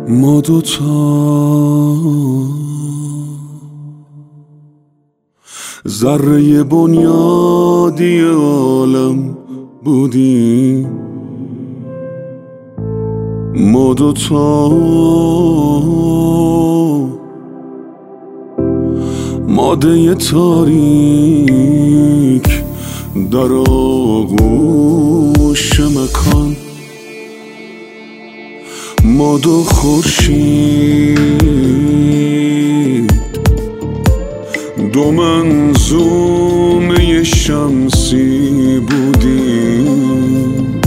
ما دوتا ذره بنیادی عالم بودیم، ما دوتا ماده تاریک در آغوش مکان، ما دو خورشید دو منظومه شمسی بودیم،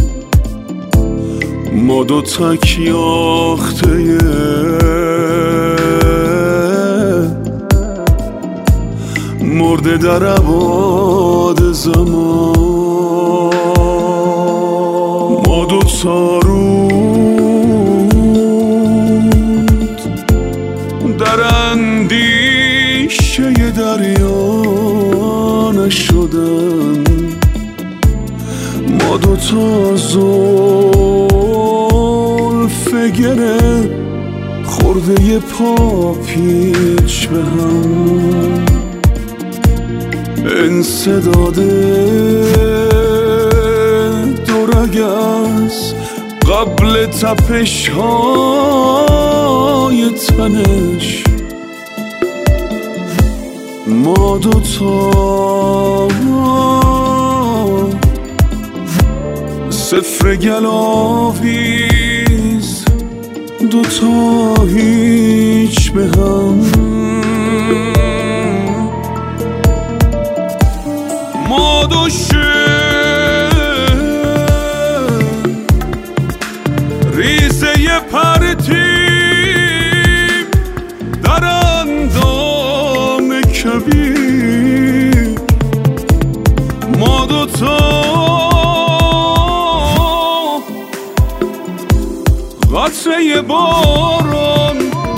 ما دو تک یاخته مرده در ابعاد زمان، ما دو تارود در اندیشه دریا نشدن، ما دو تا زلف گره خورده پا پیچ به هم، انسداد دو رگز قبل تپش های تنش، ما دوتا صفر گلاویز دوتا هیچ به هم، ما دو ریزه پرتیم در اندام کبیر، ما دوتا قطره باران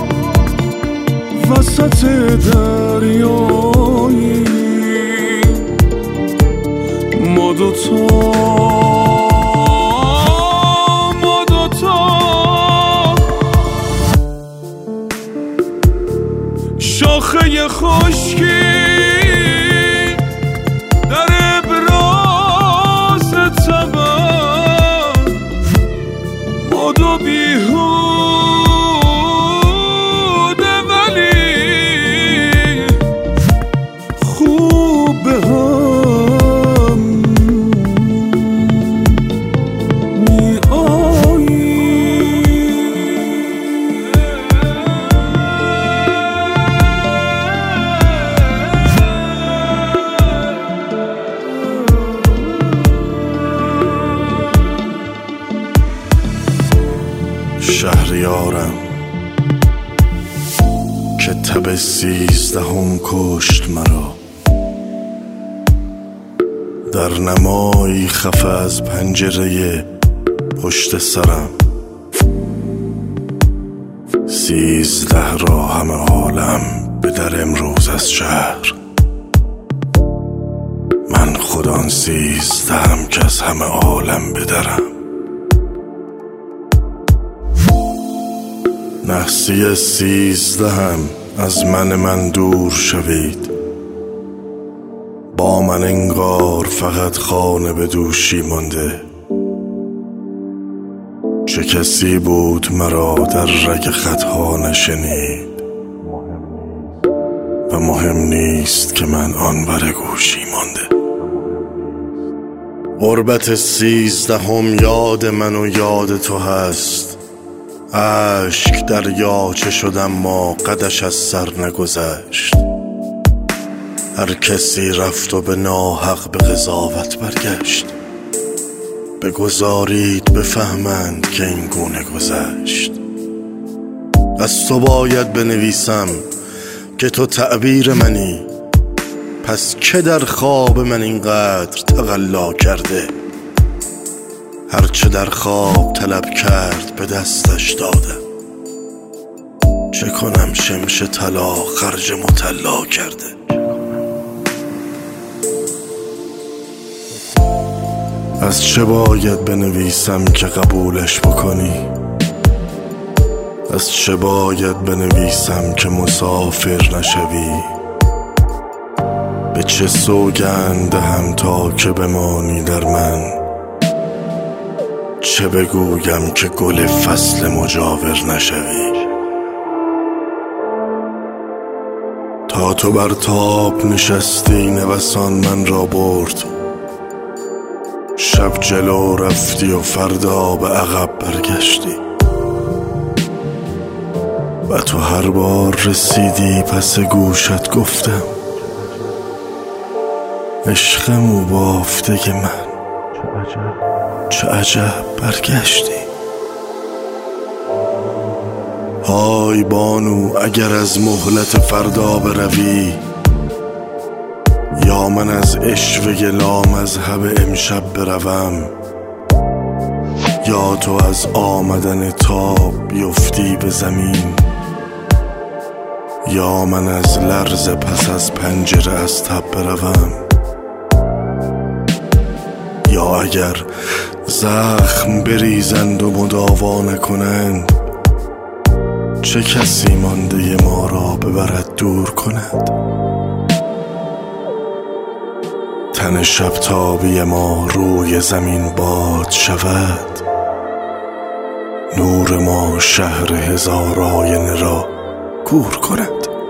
وسط دریایی، ما دوتا شاخه خشکی در ابراز طبع، ما دو بیهوده ولی خوب به هم می آیی. شهریارم که تب 13 کشت مرا، در نمایی خفه از پنجره پشت سرم، 13 را همه عالم به در امروز از شهر، من خود آن 13 که از همه عالم بدرم. نحسی 13 از من دور شوید، با من انگار فقط خانه به دوشی مانده، چه کسی بود مرا در رگ خطها نشنید و مهم نیست که من آن بر گوشی مانده. غربت 13 یاد من و یاد تو هست، اشک دریاچه شدم ما قدش از سر نگذشت، هر کسی رفت و به ناحق به قضاوت برگشت، بگذارید بفهمند که این گونه گذشت. از تو باید بنویسم که تو تعبیر منی، پس که در خواب من اینقدر تقلا کرده، هرچه در خواب طلب کرد به دستش دادم، چه کنم شمش طلا خرج مطلا کرده. از چه باید بنویسم که قبولش بکنی، از چه باید بنویسم که مسافر نشوی؟ به چه سوگند دهم تا که بمانی در من؟ چه بگویم که گل فصل مجاور نشوی؟ تا تو بر تاب نشستی نوسان من را برد، شب جلو رفتی و فردا به عقب برگشتی. و تو هر بار رسیدی پس گوشت گفتم عشقم و بافته من چه عجب برگشتی. های بانو اگر از مهلت فردا بروی، یا من از عشوه لامذهب امشب بروم، یا تو از آمدن تاب بیفتی به زمین، یا من از لرز پس از پنجره از تب بروم. یا اگر زخم بریزند و مداوا نکنند، چه کسی مانده ما را ببرد دور کند؟ تن شب تابی ما روی زمین باد شود، نور ما شهر هزار آینه را کور کند.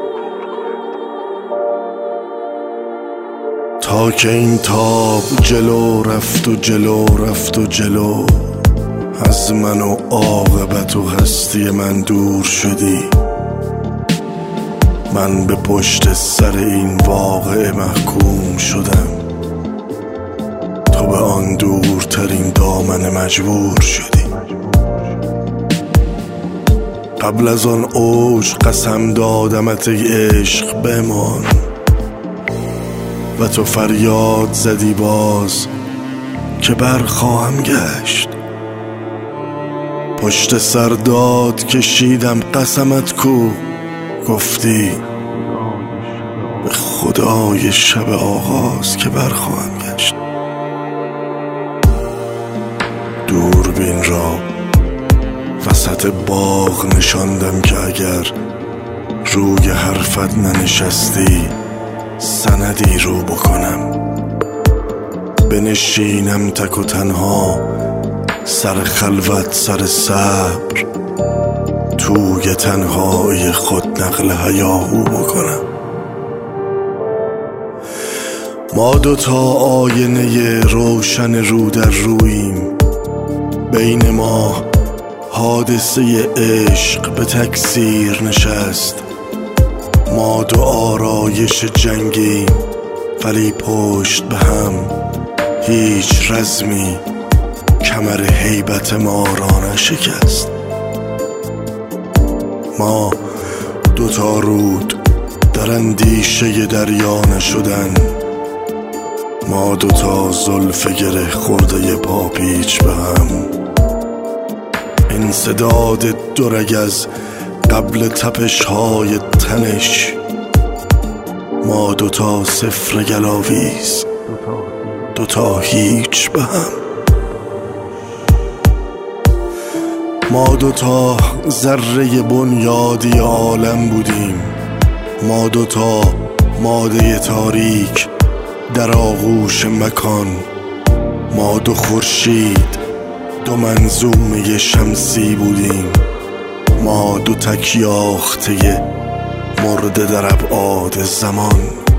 تا که این تاب جلو رفت و جلو رفت و جلو، از من و عاقبت و هستی من دور شدی. من به پشت سر این واقعه محکوم شدم، تو به آن دورترین دامن مجبور شدی. قبل از آن اوج قسم دادمت ای عشق بمان، و تو فریاد زدی باز که برخواهم گشت. پشت سر داد کشیدم قسمت کو، گفتی به خدای شب آغاز که برخواهم گشت. دوربین را وسط باغ نشاندم که اگر روی حرفت ننشستی سندی رو بکنم. بنشینم تک و تنها سر خلوت سر صبر، توی تنهایی خود نقل هیاهو بکنم. ما دوتا آینه روشن رو در روییم، بین ما حادثه عشق به تکثیر نشست. ما دو آرایش جنگیم ولی پشت به هم، هیچ رزمی کمر هیبت ما را نشکست. ما دوتا رود در اندیشه دریا نشدن، ما دوتا زلف گره خورده پاپیچ به هم. انسداد دو رگ از قبل تپش های تنش، ما دوتا صفر گلاویز دوتا هیچ به هم. ما دوتا ذره بنیادی عالم بودیم، ما دوتا ماده تاریک در آغوش مکان، ما دو خورشید دو منظومه شمسی بودیم، ما دو تکیاخته مرده در ابعاد زمان،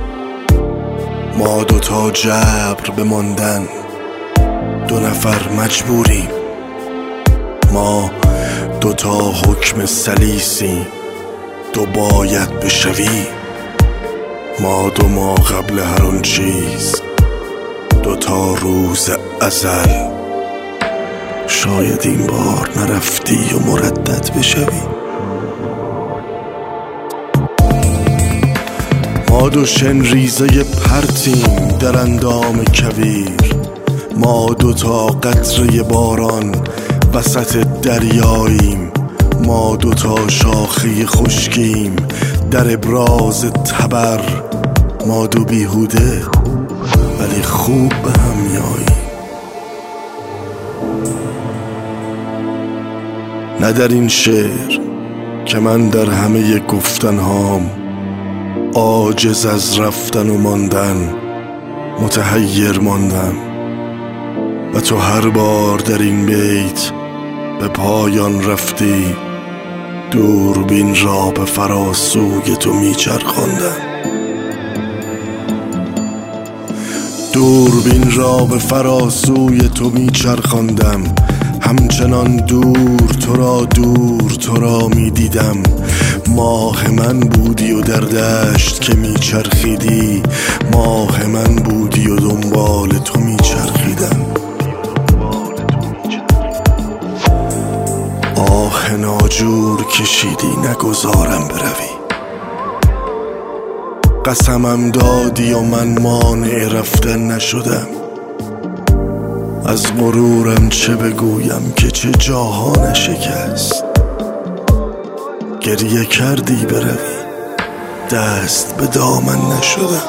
ما دوتا جبر بماندن دو نفر مجبوریم، ما دوتا حکم سلیسیم دو باید بشوی. ما دو ما قبل هر اون چیز دوتا روز ازل، شاید این بار نرفتی و مردد بشوی. ما دو شن ریزه پرتیم در اندام کویر، ما دوتا قطره باران وسط دریاییم، ما دوتا شاخه خشکیم در ابراز تبر، ما دو بیهوده ولی خوب به هم میاییم. نه در این شعر که من در همه گفتنهام عاجز از رفتن و ماندن متحیر ماندم و تو هر بار در این بیت به پایان رفتی دوربین را به فراسوی تو میچرخاندم. دوربین را به فراسوی تو میچرخاندم، همچنان دور تو را میدیدم. ماه من بودی و در دشت که میچرخیدی، ماه من بودی و دنبال تو میچرخیدم. آه ناجور کشیدی نگذارم بروی، قسمم دادی و من مانع رفتن نشدم. از غرورم چه بگویم که چه جاها نشکست. گریه کردی بروی، دست به دامن نشدم.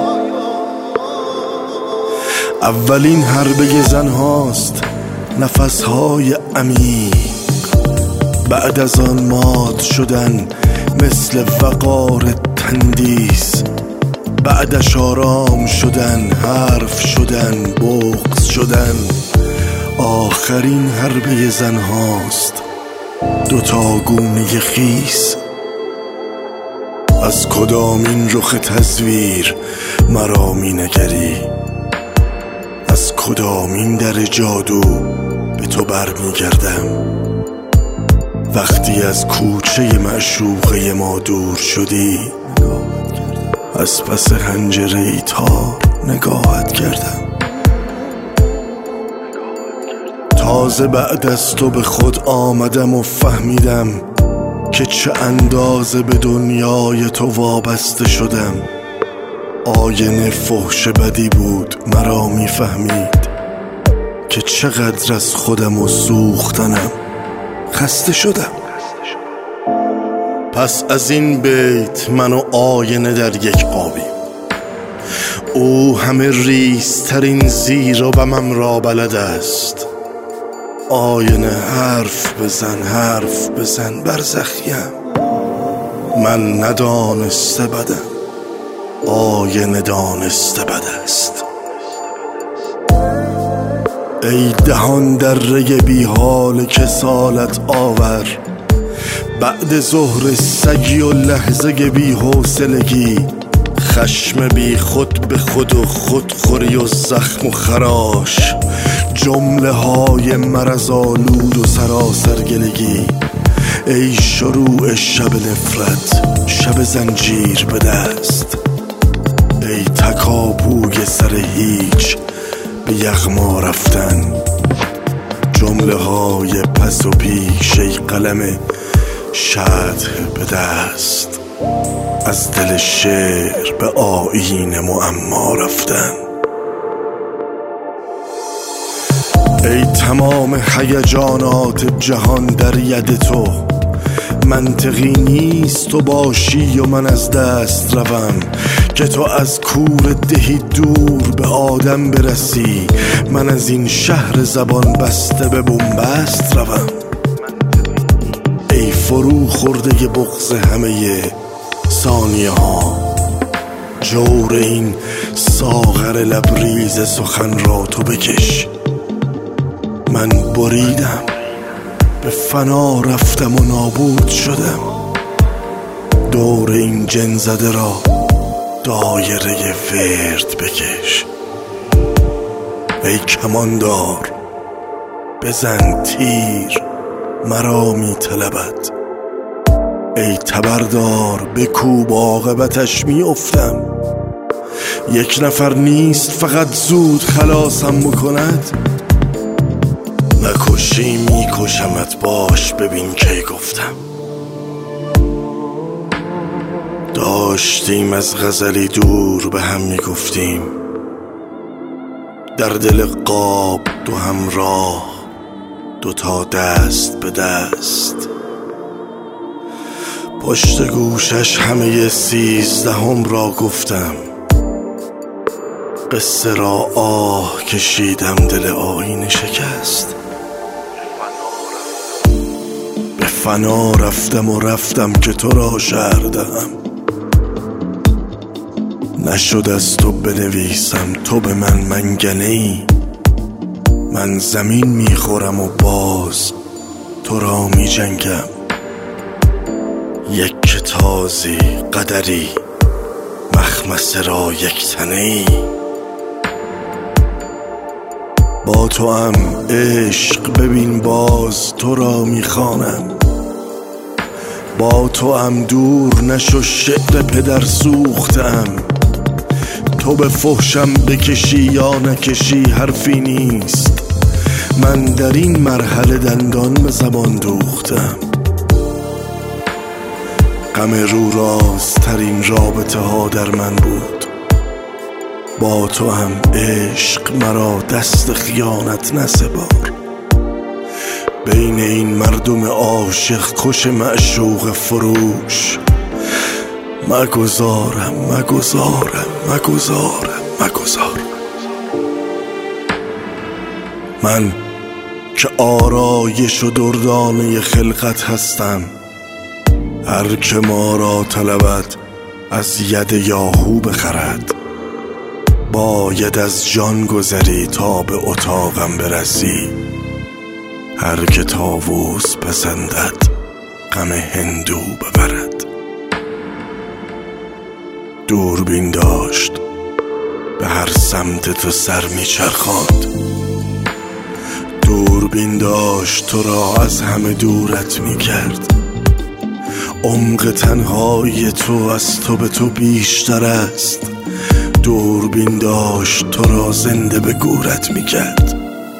اولین حربه زنهاست نفسهای عمیق، بعد از آن مات شدن مثل وقار تندیس، بعدش آرام شدن، حرف شدن، بغض شدن. آخرین حربه زنهاست دوتا گونه خیس. از کدامین رخ تصویر مرا می نگری، از کدامین در جادو به تو برمی گردم. وقتی از کوچه معشوقه ما دور شدی، از پس حنجره تار نگاهت کردم. تازه بعد از تو به خود آمدم و فهمیدم که چه اندازه به دنیای تو وابسته شدم. آینه فحش بدی بود مرا میفهمید که چقدر از خودم و سوختنم خسته شدم. پس از این بیت من و آینه در یک قابیم. او همه ریزترین زیر و بمم را بلد است. آینه حرف بزن برزخیم. من ندانسته بدم، آینه دانسته بد است. ای دهان دره بی حال کسالت آور، بعد ظهر سگی و لحظه بی حوصلگی، خشم بی خود به خود و خودخوری و زخم و خراش، جمله های مرض آلود و سراسر گلگی. ای شروع شب نفرت، شب زنجیر به دست، ای تکاپوی سر هیچ به یغما رفتن، جمله های پس و پیش، ای قلم شطح به دست، از دل شعر به آیین معما رفتن. ای تمام هیجانات جهان در ید تو، منطقی نیست تو باشی و من از دست روم، که تو از کور دهی دور به آدم برسی، من از این شهر زبان بسته به بنبست روم. ای فرو خورده بغض همه ثانیه ها، جور این ساغر لبریز سخن را تو بکش. من بریدم، به فنا رفتم و نابود شدم. دور این جن زده را دایره ورد بکش. ای کماندار بزن تیر، مرا می طلبد. ای تبردار بکوب، عاقبتش می افتم. یک نفر نیست فقط زود خلاصم بکند. نکشی می کشمت، باش ببین کی گفتم. داشتیم از غزلی دور به هم می گفتیم، در دل قاب دو همراه، دوتا دست به دست. پشت گوشش همه 13 را گفتم، قصه را آه کشیدم، دل آینه شکست. به فنا رفتم و رفتم که تو را شرح دهم. نشد از تو بنویسم تو به من منگنه ای. من زمین میخورم و باز تو را می جنگم. یک تازی قدری مخمسه را یک تنه ای. با تو هم عشق ببین باز تو را میخوانم. با تو هم دور نشو شعر پدر سوختم. تو به فحشم بکشی یا نکشی حرفی نیست. من در این مرحله دندان به زبان دوختم. غم رو رازترین رابطه ها در من بود. با تو هم عشق مرا دست خیانت نسپار. بین این مردم عاشق کش معشوق فروش مگذارم مگذارم مگذارم مگذارم. من که آرایش و دردانه خلقت هستم. هر که ما را طلبد از ید یاهو بخرد. باید از جان گذری تا به اتاقم برسی. هر که طاووس پسندد غم هندو ببرد. دوربین داشت به هر سمت تو سر میچرخاند. دوربین داشت تو را از همه دورت میکرد. عمق تنهایی تو از تو به تو بیشتر است. دوربین داشت تو را زنده به گورت میکرد.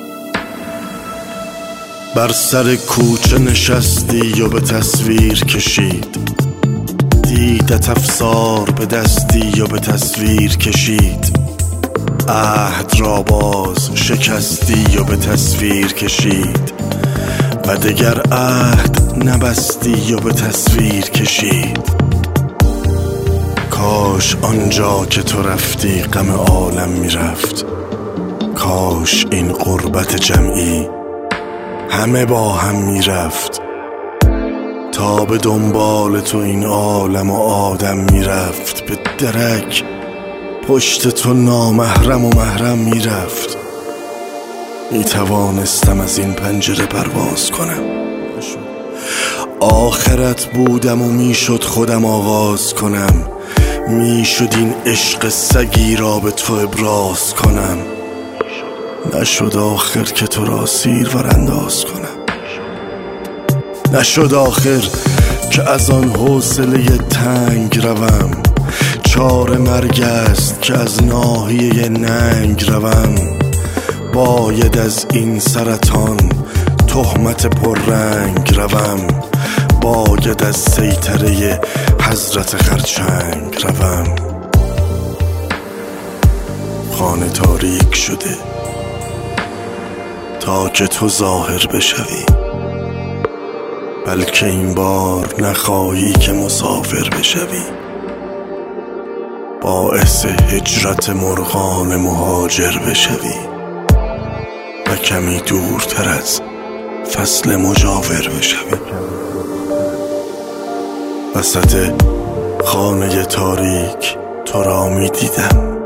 بر سر کوچه نشستی و به تصویر کشید. دیدت افسار به دستی و به تصویر کشید. عهد را باز شکستی و به تصویر کشید. و دگر عهد نبستی و به تصویر کشید. کاش آنجا که تو رفتی غم عالم میرفت. کاش این غربت جمعی همه با هم میرفت. تا به دنبال تو این عالم و آدم میرفت. به درک پشت تو نامحرم و محرم میرفت. میتوانستم از این پنجره پرواز کنم. آخرت بودم و میشد خودم آغاز کنم. میشد این عشق سگی را به تو ابراز کنم. نشد آخر که تو را سیرور انداز کنم. نشد آخر که از آن حوصله تنگ روم. چاره مرگ است که از ناحیه ننگ روم. باید از این سرطان تهمت پررنگ روم. باید از سیطره حضرت خرچنگ روم. خانه تاریک شده تا که تو ظاهر بشوی. بلکه این بار نخواهی که مسافر بشوی. باعث هجرت مرغان مهاجر بشوی. و کمی دورتر از فصل مجاور بشوی. وسط خانه تاریک تو را می دیدم.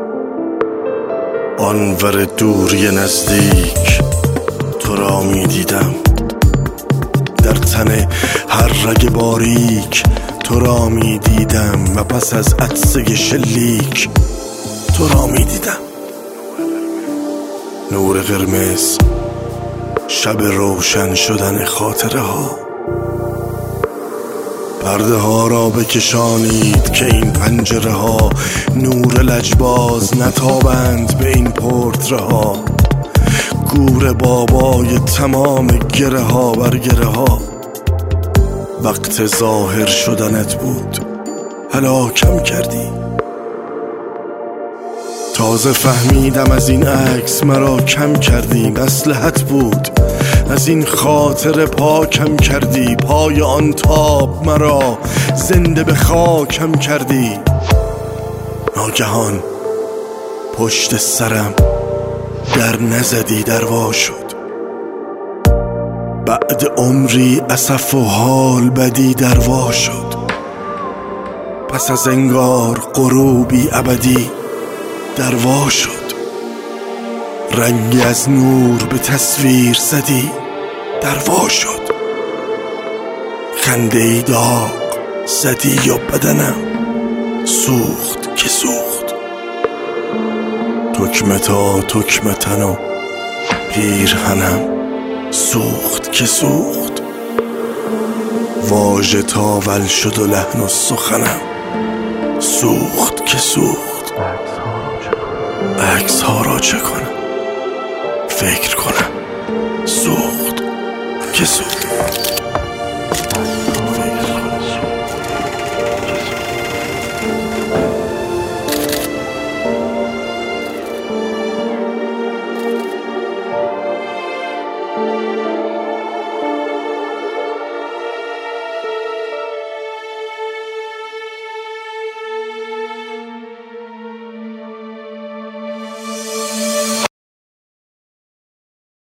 آنور دوری نزدیک تو را می دیدم. در تن هر رگ باریک تو را می دیدم. و پس از عطسه شلیک تو را می دیدم. نور قرمز شب روشن شدن خاطره ها. پرده ها را بکشانید که این پنجره ها نور لجباز نتابند به این پورتره ها. گور بابای تمام گره ها بر گره ها. وقت ظاهر شدنت بود هلاکم کردی. تازه فهمیدم از این عکس مرا کم کردی. مصلحت بود از این خاطر پاکم کردی. پای آن تاب مرا زنده به خاکم کردی. ناگهان پشت سرم در نزدی در وا شد. بعد عمری اسف و حال بدی دروا شد. پس از انگار غروبی ابدی دروا شد. رنگی از نور به تصویر زدی دروا شد. خنده ای داغ زدی یا بدنم سوخت که سوخت. تکمه تا تکمه تن و پیرهنم سوخت که سوخت. واژه تاول شد و لحن و سخنم سوخت که سوخت. عکس ها را چه کنم فکر کنم سوخت که سوخت.